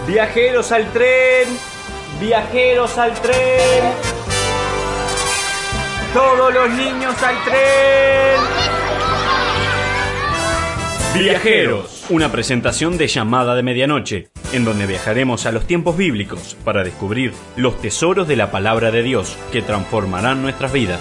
Viajeros al tren, viajeros al tren. Todos los niños al tren. Viajeros, una presentación de Llamada de Medianoche, en donde viajaremos a los tiempos bíblicos para descubrir los tesoros de la palabra de Dios que transformarán nuestras vidas.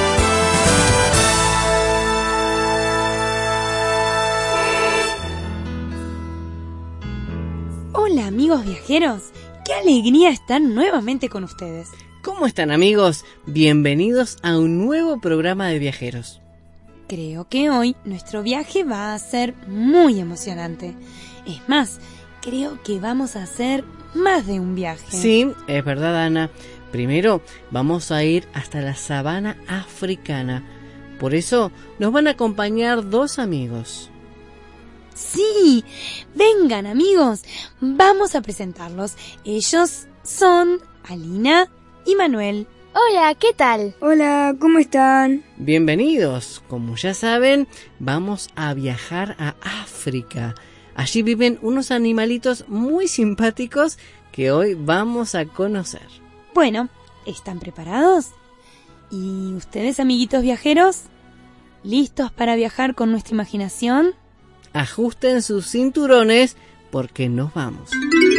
Hola amigos viajeros, qué alegría estar nuevamente con ustedes. ¿Cómo están amigos? Bienvenidos a un nuevo programa de viajeros. Creo que hoy nuestro viaje va a ser muy emocionante. Es más, creo que vamos a hacer más de un viaje. Sí, es verdad, Ana. Primero vamos a ir hasta la sabana africana. Por eso nos van a acompañar dos amigos. Sí, vengan amigos, vamos a presentarlos. Ellos son Alina y Manuel. Hola, ¿qué tal? Hola, ¿cómo están? Bienvenidos. Como ya saben, vamos a viajar a África. Allí viven unos animalitos muy simpáticos que hoy vamos a conocer. Bueno, ¿están preparados? ¿Y ustedes, amiguitos viajeros? ¿Listos para viajar con nuestra imaginación? Ajusten sus cinturones porque nos vamos.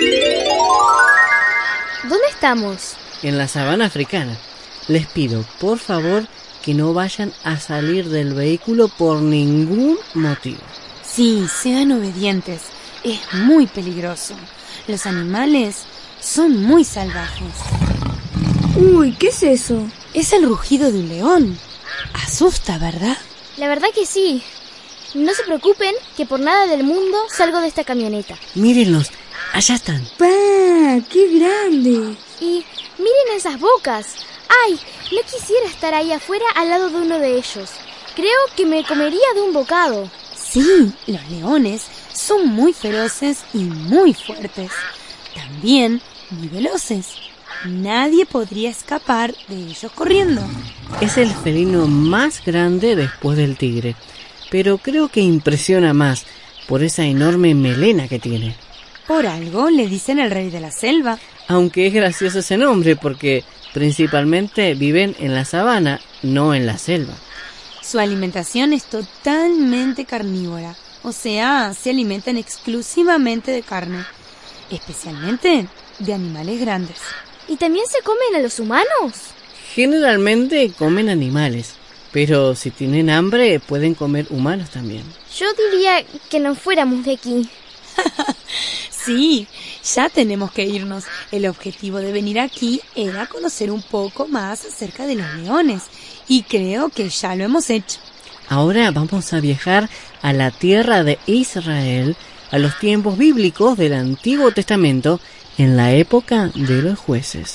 ¿Dónde estamos? En la sabana africana. Les pido, por favor, que no vayan a salir del vehículo por ningún motivo. Sí, sean obedientes. Es muy peligroso. Los animales son muy salvajes. Uy, ¿qué es eso? Es el rugido de un león. Asusta, ¿verdad? La verdad que sí. No se preocupen, que por nada del mundo salgo de esta camioneta. Mírenlos, allá están. ¡Pah! ¡Qué grande! Y miren esas bocas. ¡Ay! No quisiera estar ahí afuera al lado de uno de ellos. Creo que me comería de un bocado. Sí, los leones son muy feroces y muy fuertes. También muy veloces. Nadie podría escapar de ellos corriendo. Es el felino más grande después del tigre, pero creo que impresiona más por esa enorme melena que tiene. Por algo le dicen el rey de la selva. Aunque es gracioso ese nombre porque principalmente viven en la sabana, no en la selva. Su alimentación es totalmente carnívora, o sea, se alimentan exclusivamente de carne, especialmente de animales grandes. ¿Y también se comen a los humanos? Generalmente comen animales, pero si tienen hambre pueden comer humanos también. Yo diría que nos fuéramos de aquí. Sí, ya tenemos que irnos. El objetivo de venir aquí era conocer un poco más acerca de los leones, y creo que ya lo hemos hecho. Ahora vamos a viajar a la tierra de Israel, a los tiempos bíblicos del Antiguo Testamento, en la época de los jueces.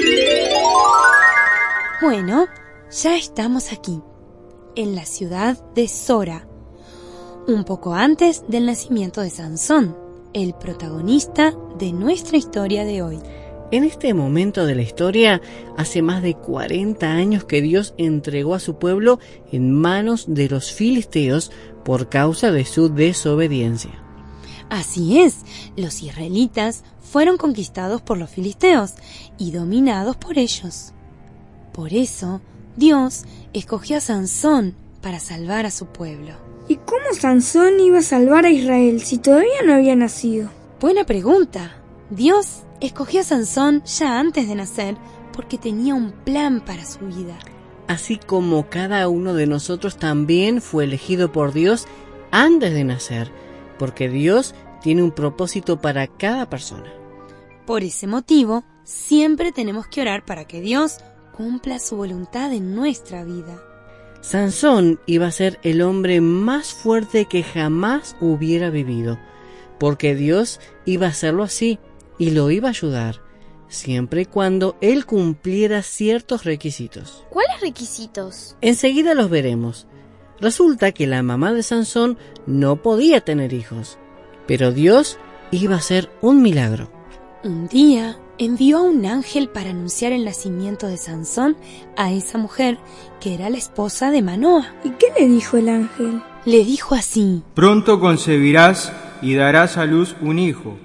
Bueno, ya estamos aquí, en la ciudad de Sora, un poco antes del nacimiento de Sansón, el protagonista de nuestra historia de hoy. En este momento de la historia, hace más de 40 años que Dios entregó a su pueblo en manos de los filisteos por causa de su desobediencia. Así es, los israelitas fueron conquistados por los filisteos y dominados por ellos. Por eso, Dios escogió a Sansón para salvar a su pueblo. ¿Y cómo Sansón iba a salvar a Israel si todavía no había nacido? Buena pregunta. Dios escogió a Sansón ya antes de nacer porque tenía un plan para su vida. Así como cada uno de nosotros también fue elegido por Dios antes de nacer, porque Dios tiene un propósito para cada persona. Por ese motivo, siempre tenemos que orar para que Dios cumpla su voluntad en nuestra vida. Sansón iba a ser el hombre más fuerte que jamás hubiera vivido, porque Dios iba a hacerlo así y lo iba a ayudar, siempre y cuando él cumpliera ciertos requisitos. ¿Cuáles requisitos? Enseguida los veremos. Resulta que la mamá de Sansón no podía tener hijos, pero Dios iba a hacer un milagro. Un día envió a un ángel para anunciar el nacimiento de Sansón a esa mujer que era la esposa de Manoa. ¿Y qué le dijo el ángel? Le dijo así: Pronto concebirás y darás a luz un hijo,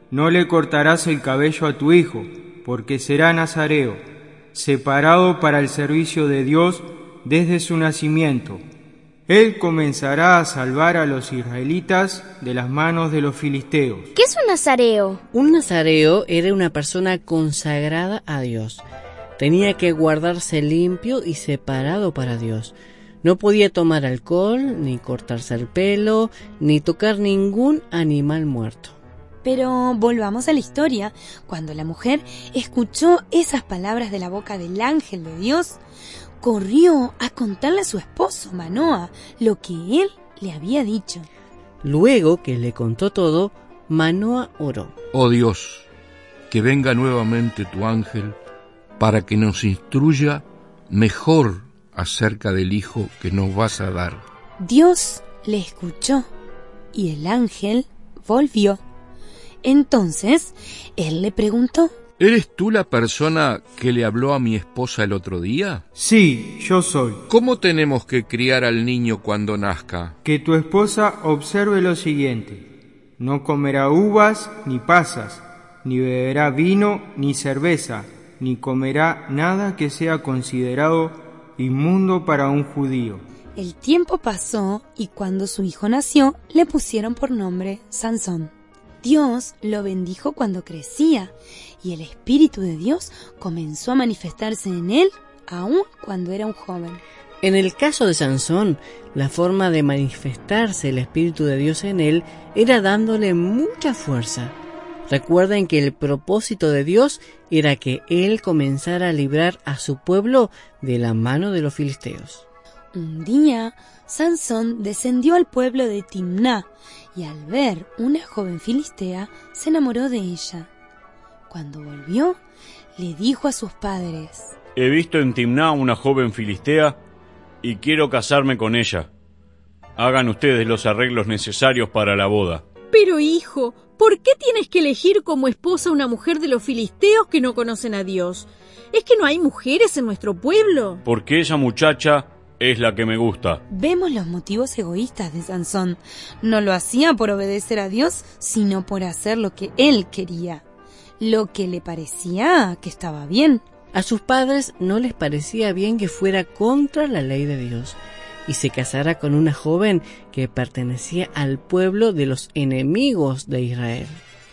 no le cortarás el cabello a tu hijo, porque será nazareo, separado para el servicio de Dios desde su nacimiento. Él comenzará a salvar a los israelitas de las manos de los filisteos. ¿Qué es un nazareo? Un nazareo era una persona consagrada a Dios. Tenía que guardarse limpio y separado para Dios. No podía tomar alcohol, ni cortarse el pelo, ni tocar ningún animal muerto. Pero volvamos a la historia. Cuando la mujer escuchó esas palabras de la boca del ángel de Dios, corrió a contarle a su esposo Manoa lo que él le había dicho. Luego que le contó todo, Manoa oró. Oh Dios, que venga nuevamente tu ángel para que nos instruya mejor acerca del hijo que nos vas a dar. Dios le escuchó y el ángel volvió. Entonces él le preguntó: ¿Eres tú la persona que le habló a mi esposa el otro día? Sí, yo soy. ¿Cómo tenemos que criar al niño cuando nazca? Que tu esposa observe lo siguiente: no comerá uvas ni pasas, ni beberá vino ni cerveza, ni comerá nada que sea considerado inmundo para un judío. El tiempo pasó y cuando su hijo nació, le pusieron por nombre Sansón. Dios lo bendijo cuando crecía y el Espíritu de Dios comenzó a manifestarse en él aún cuando era un joven. En el caso de Sansón, la forma de manifestarse el Espíritu de Dios en él era dándole mucha fuerza. Recuerden que el propósito de Dios era que él comenzara a librar a su pueblo de la mano de los filisteos. Un día, Sansón descendió al pueblo de Timná y al ver una joven filistea se enamoró de ella. Cuando volvió, le dijo a sus padres: He visto en Timná una joven filistea y quiero casarme con ella. Hagan ustedes los arreglos necesarios para la boda. Pero hijo, ¿por qué tienes que elegir como esposa a una mujer de los filisteos que no conocen a Dios? ¿Es que no hay mujeres en nuestro pueblo? Porque esa muchacha es la que me gusta. Vemos los motivos egoístas de Sansón. No lo hacía por obedecer a Dios, sino por hacer lo que él quería, lo que le parecía que estaba bien. A sus padres no les parecía bien que fuera contra la ley de Dios y se casara con una joven que pertenecía al pueblo de los enemigos de Israel.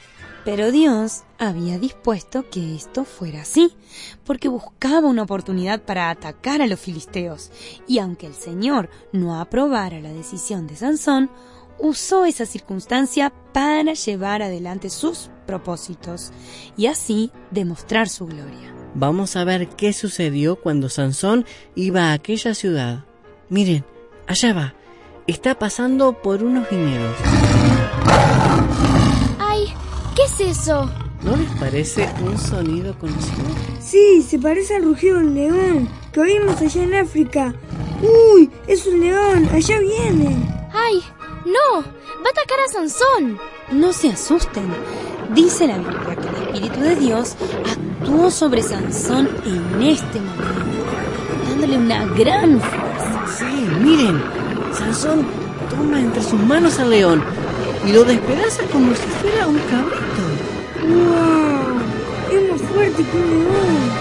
Pero Dios había dispuesto que esto fuera así, porque buscaba una oportunidad para atacar a los filisteos, y aunque el Señor no aprobara la decisión de Sansón, usó esa circunstancia para llevar adelante sus propósitos, y así demostrar su gloria. Vamos a ver qué sucedió cuando Sansón iba a aquella ciudad. Miren, allá va, está pasando por unos viñedos. ¡Ay! ¿Qué es eso? ¿No les parece un sonido conocido? Sí, se parece al rugido del león que oímos allá en África. ¡Uy! Es un león, allá viene. ¡Ay! ¡No! ¡Va a atacar a Sansón! No se asusten. Dice la Biblia que el Espíritu de Dios actuó sobre Sansón en este momento, dándole una gran fuerza. Sí, miren, Sansón toma entre sus manos al león y lo despedaza como si fuera un cabrito. ¡Wow! Es más fuerte que un león.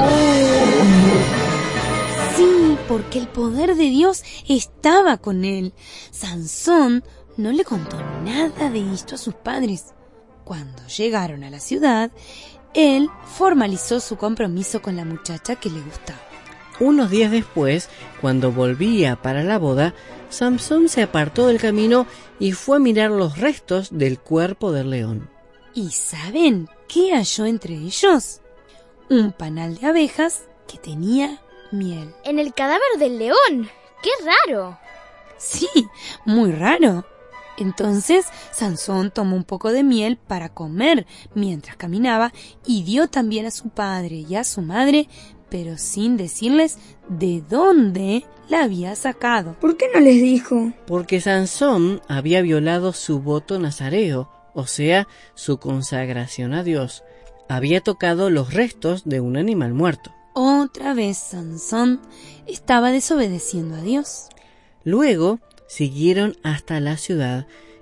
Sí, porque el poder de Dios estaba con él. Sansón no le contó nada de esto a sus padres. Cuando llegaron a la ciudad, él formalizó su compromiso con la muchacha que le gustaba. Unos días después, cuando volvía para la boda, Sansón se apartó del camino y fue a mirar los restos del cuerpo del león. ¿Y saben qué halló entre ellos? Un panal de abejas que tenía miel. En el cadáver del león. ¡Qué raro! Sí, muy raro. Entonces Sansón tomó un poco de miel para comer mientras caminaba y dio también a su padre y a su madre, pero sin decirles de dónde la había sacado. ¿Por qué no les dijo? Porque Sansón había violado su voto nazareo, o sea, su consagración a Dios. Había tocado los restos de un animal muerto. Otra vez Sansón estaba desobedeciendo a Dios. Luego siguieron hasta la ciudad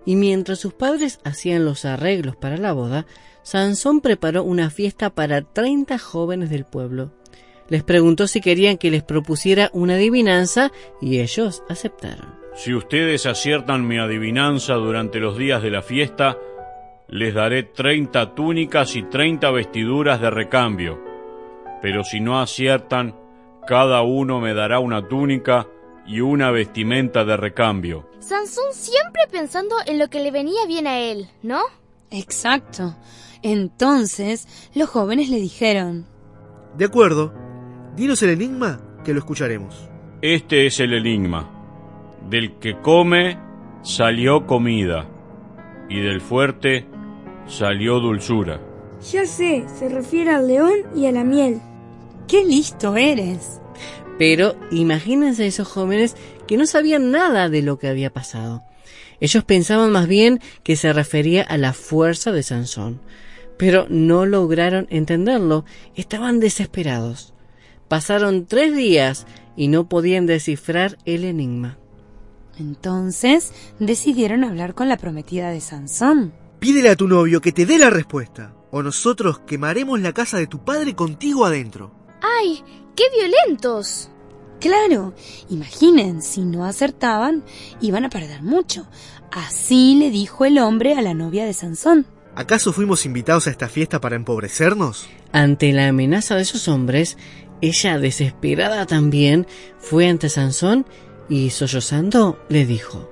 Y mientras sus padres hacían los arreglos para la boda, Sansón preparó una fiesta para 30 jóvenes del pueblo. Les preguntó si querían que les propusiera una adivinanza y ellos aceptaron. Si ustedes aciertan mi adivinanza durante los días de la fiesta, les daré 30 túnicas y 30 vestiduras de recambio. Pero si no aciertan, cada uno me dará una túnica y una vestimenta de recambio. Sansón siempre pensando en lo que le venía bien a él, ¿no? Exacto. Entonces los jóvenes le dijeron: De acuerdo, dinos el enigma que lo escucharemos. Este es el enigma. Del que come salió comida, y del fuerte salió dulzura. Ya sé, se refiere al león y a la miel. ¡Qué listo eres! Pero imagínense esos jóvenes que no sabían nada de lo que había pasado. Ellos pensaban más bien que se refería a la fuerza de Sansón, pero no lograron entenderlo. Estaban desesperados. Pasaron 3 días y no podían descifrar el enigma. Entonces decidieron hablar con la prometida de Sansón. Pídele a tu novio que te dé la respuesta, o nosotros quemaremos la casa de tu padre contigo adentro. ¡Ay, qué violentos! Claro, imaginen, si no acertaban, iban a perder mucho. Así le dijo el hombre a la novia de Sansón. ¿Acaso fuimos invitados a esta fiesta para empobrecernos? Ante la amenaza de esos hombres, ella, desesperada también, fue ante Sansón y, sollozando, le dijo: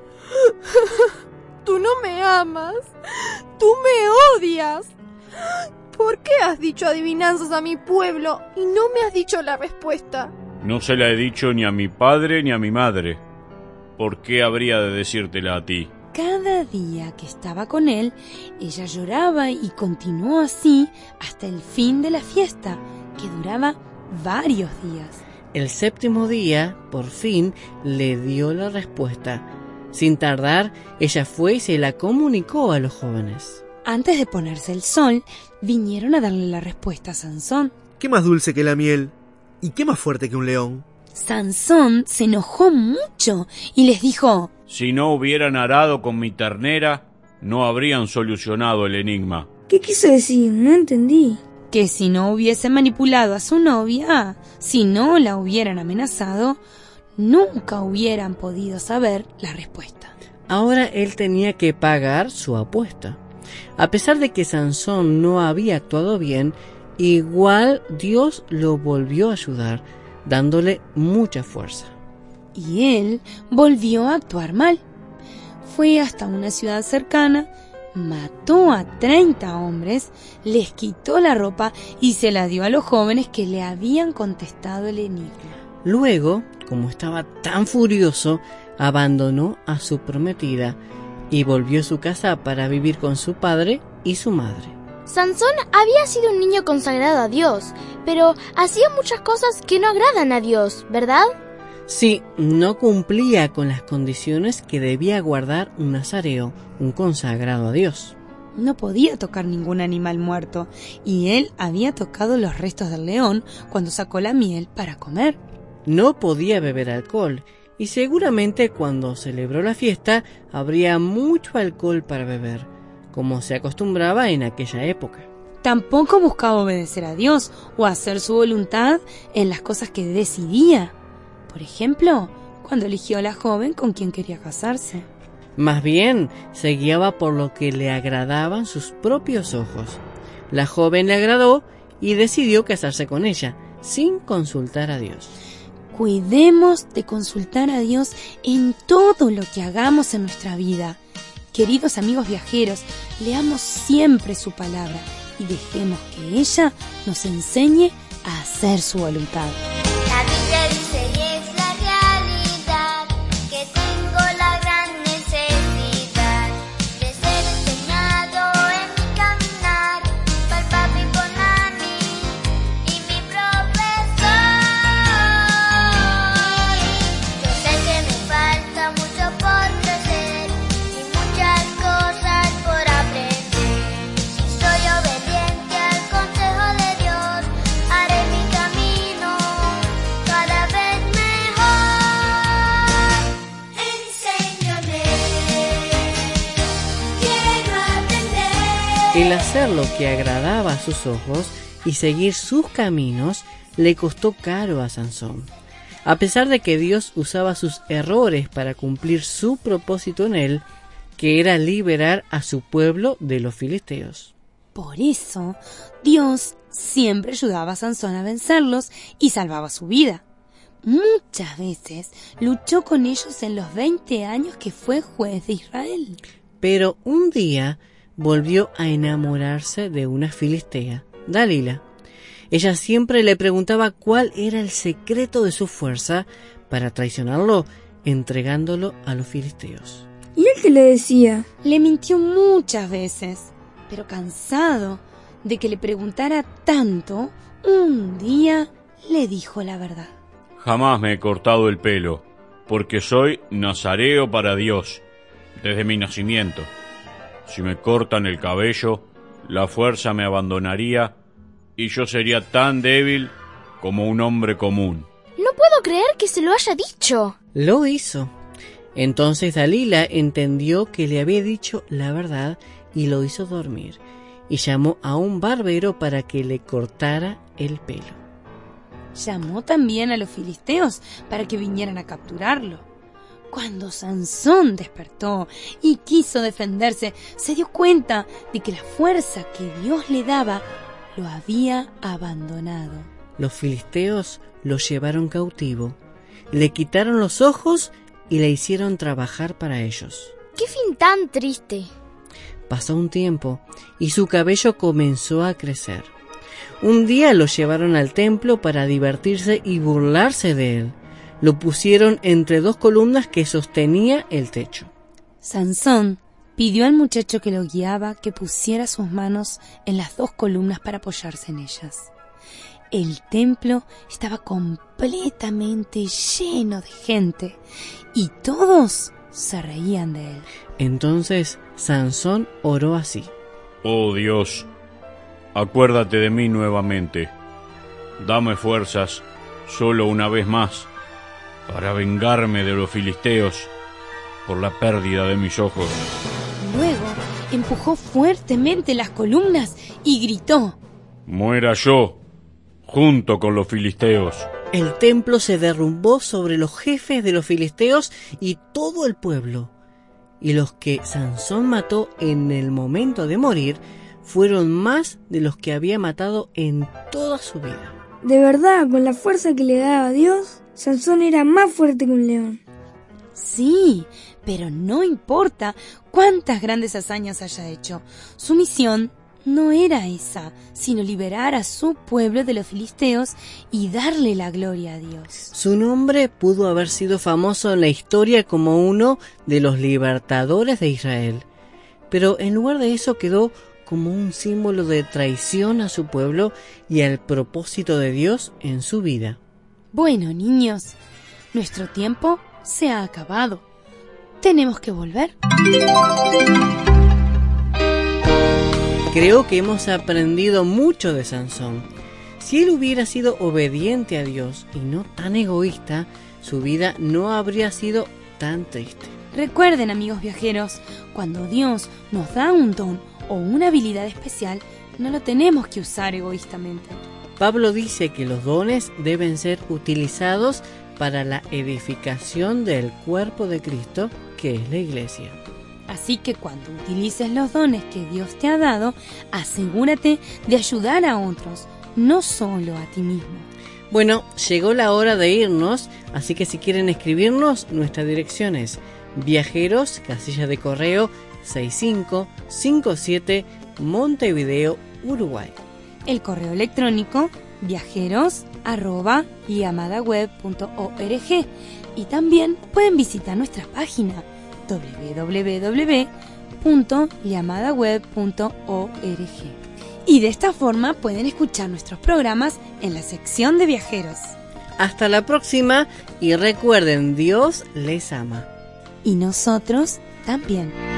Tú no me amas, tú me odias. ¿Por qué has dicho adivinanzas a mi pueblo y no me has dicho la respuesta? No se la he dicho ni a mi padre ni a mi madre. ¿Por qué habría de decírtela a ti? Cada día que estaba con él, ella lloraba y continuó así hasta el fin de la fiesta, que duraba varios días. El 7º día, por fin, le dio la respuesta. Sin tardar, ella fue y se la comunicó a los jóvenes. Antes de ponerse el sol, vinieron a darle la respuesta a Sansón. ¿Qué más dulce que la miel? ¿Y qué más fuerte que un león? Sansón se enojó mucho y les dijo: Si no hubieran arado con mi ternera, no habrían solucionado el enigma. ¿Qué quiso decir? No entendí. Que si no hubiese manipulado a su novia, si no la hubieran amenazado, nunca hubieran podido saber la respuesta. Ahora él tenía que pagar su apuesta. A pesar de que Sansón no había actuado bien, igual Dios lo volvió a ayudar, dándole mucha fuerza. Y él volvió a actuar mal. Fue hasta una ciudad cercana, mató a 30 hombres, les quitó la ropa y se la dio a los jóvenes que le habían contestado el enigma. Luego, como estaba tan furioso, abandonó a su prometida y volvió a su casa para vivir con su padre y su madre. Sansón había sido un niño consagrado a Dios, pero hacía muchas cosas que no agradan a Dios, ¿verdad? Sí, no cumplía con las condiciones que debía guardar un nazareo, un consagrado a Dios. No podía tocar ningún animal muerto, y él había tocado los restos del león cuando sacó la miel para comer. No podía beber alcohol, y seguramente cuando celebró la fiesta habría mucho alcohol para beber, como se acostumbraba en aquella época. Tampoco buscaba obedecer a Dios o hacer su voluntad en las cosas que decidía. Por ejemplo, cuando eligió a la joven con quien quería casarse. Más bien, se guiaba por lo que le agradaban sus propios ojos. La joven le agradó y decidió casarse con ella, sin consultar a Dios. Cuidemos de consultar a Dios en todo lo que hagamos en nuestra vida. Queridos amigos viajeros, leamos siempre su palabra y dejemos que ella nos enseñe a hacer su voluntad. La Biblia dice y es la realidad que tengo la gran necesidad de ser enseñado en mi caminar por el papi, por mami y mi profesor. Yo sé que me falta mucho por crecer y muchas cosas por aprender. Si soy obediente al consejo de Dios, haré mi camino cada vez El hacer lo que agradaba a sus ojos y seguir sus caminos le costó caro a Sansón. A pesar de que Dios usaba sus errores para cumplir su propósito en él, que era liberar a su pueblo de los filisteos. Por eso, Dios siempre ayudaba a Sansón a vencerlos y salvaba su vida. Muchas veces luchó con ellos en los 20 años que fue juez de Israel. Pero un día volvió a enamorarse de una filistea, Dalila. Ella siempre le preguntaba cuál era el secreto de su fuerza para traicionarlo, entregándolo a los filisteos. ¿Y él qué le decía? Le mintió muchas veces, pero cansado de que le preguntara tanto, un día le dijo la verdad. Jamás me he cortado el pelo, porque soy nazareo para Dios, desde mi nacimiento. Si me cortan el cabello, la fuerza me abandonaría y yo sería tan débil como un hombre común. No puedo creer que se lo haya dicho. Lo hizo. Entonces Dalila entendió que le había dicho la verdad y lo hizo dormir, y llamó a un barbero para que le cortara el pelo. Llamó también a los filisteos para que vinieran a capturarlo. Cuando Sansón despertó y quiso defenderse, se dio cuenta de que la fuerza que Dios le daba lo había abandonado. Los filisteos lo llevaron cautivo, le quitaron los ojos y le hicieron trabajar para ellos. ¡Qué fin tan triste! Pasó un tiempo y su cabello comenzó a crecer. Un día lo llevaron al templo para divertirse y burlarse de él. Lo pusieron entre 2 columnas que sostenía el techo. Sansón pidió al muchacho que lo guiaba que pusiera sus manos en las 2 columnas para apoyarse en ellas. El templo estaba completamente lleno de gente y todos se reían de él. Entonces Sansón oró así: Oh Dios, acuérdate de mí nuevamente. Dame fuerzas solo una vez más para vengarme de los filisteos por la pérdida de mis ojos. Luego empujó fuertemente las columnas y gritó: Muera yo, junto con los filisteos. El templo se derrumbó sobre los jefes de los filisteos y todo el pueblo. Y los que Sansón mató en el momento de morir fueron más de los que había matado en toda su vida. De verdad, con la fuerza que le daba Dios, Sansón era más fuerte que un león. Sí, pero no importa cuántas grandes hazañas haya hecho. Su misión no era esa, sino liberar a su pueblo de los filisteos y darle la gloria a Dios. Su nombre pudo haber sido famoso en la historia como uno de los libertadores de Israel, pero en lugar de eso quedó como un símbolo de traición a su pueblo y al propósito de Dios en su vida. Bueno, niños, nuestro tiempo se ha acabado. Tenemos que volver. Creo que hemos aprendido mucho de Sansón. Si él hubiera sido obediente a Dios y no tan egoísta, su vida no habría sido tan triste. Recuerden, amigos viajeros, cuando Dios nos da un don o una habilidad especial, no lo tenemos que usar egoístamente. Pablo dice que los dones deben ser utilizados para la edificación del cuerpo de Cristo, que es la iglesia. Así que cuando utilices los dones que Dios te ha dado, asegúrate de ayudar a otros, no solo a ti mismo. Bueno, llegó la hora de irnos, así que si quieren escribirnos, nuestra dirección es Viajeros, casilla de correo 6557, Montevideo, Uruguay. El correo electrónico viajeros@yamadaweb.org, y también pueden visitar nuestra página www.yamadaweb.org. Y de esta forma pueden escuchar nuestros programas en la sección de viajeros. Hasta la próxima y recuerden, Dios les ama. Y nosotros también.